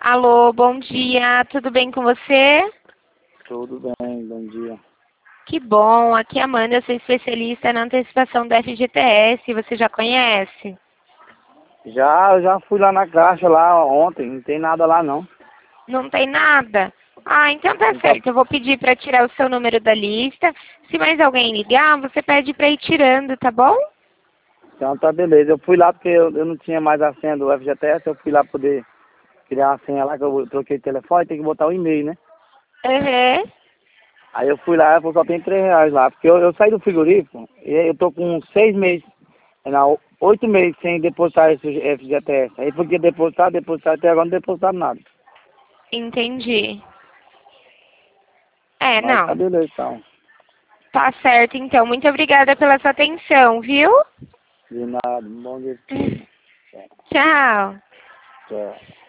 Alô, bom dia, tudo bem com você? Tudo bem, bom dia. Que bom, aqui é a Amanda, eu sou especialista na antecipação do FGTS, você já conhece? Eu já fui lá na caixa lá ontem, não tem nada lá não. Não tem nada? Ah, então tá Não tá- certo, eu vou pedir para tirar o seu número da lista. Se mais alguém ligar, você pede para ir tirando, tá bom? Então tá beleza. Eu fui lá porque eu não tinha mais a senha do FGTS, eu fui lá poder criar a senha lá, que eu troquei de telefone, tem que botar o e-mail, né? Uhum. Aí eu fui lá, só tem R$ 3 lá, porque eu saí do frigorífico e eu tô com 6 meses, não, 8 meses sem depositar esse FGTS. Aí porque depositar, até agora não depositaram nada. Entendi. É, Mas tá não. beleza então. Tá certo, então. Muito obrigada pela sua atenção, viu? De nada, bom dia pra você. Tchau. Tchau.